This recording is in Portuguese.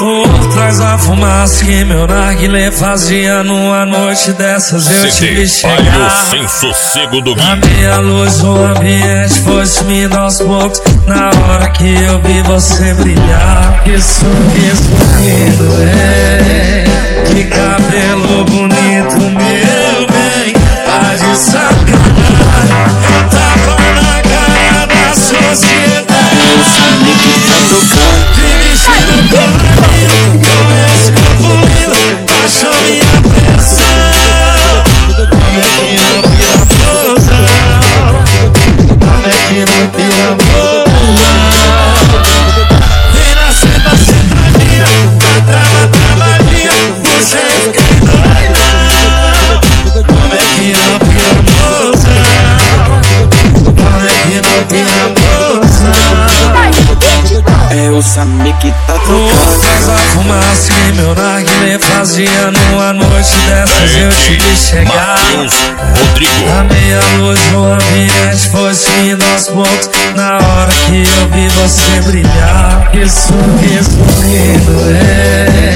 Por trás da fumaça que meu narguilé fazia numa noite dessas eu te vi chegar. Sem sossego do na meia luz o ambiente foi sumindo aos poucos. Na hora que eu vi você brilhar, que sorriso lindo é, que cabelo bonito, meu bem, tá de sacanagem, tava na cara da sociedade. Eu sabia que tá tocando. Dirigindo o caminho, com esse corpo lindo, baixou minha pressão. Como é que não vira pousão? Como é que não vira pousão? Vem na senta, sentadinha, na trava, travadinha, puxa e fiquei doidão. Como é que não vira pousão? Como é que não vira pousão? Eu sabia que tá tocando. Faz a fumaça que meu narguilé fazia numa noite dessas eu te vi chegar. Na meia luz o ambiente foi sumindo aos poucos. Na hora que eu vi você brilhar, que sorriso lindo é,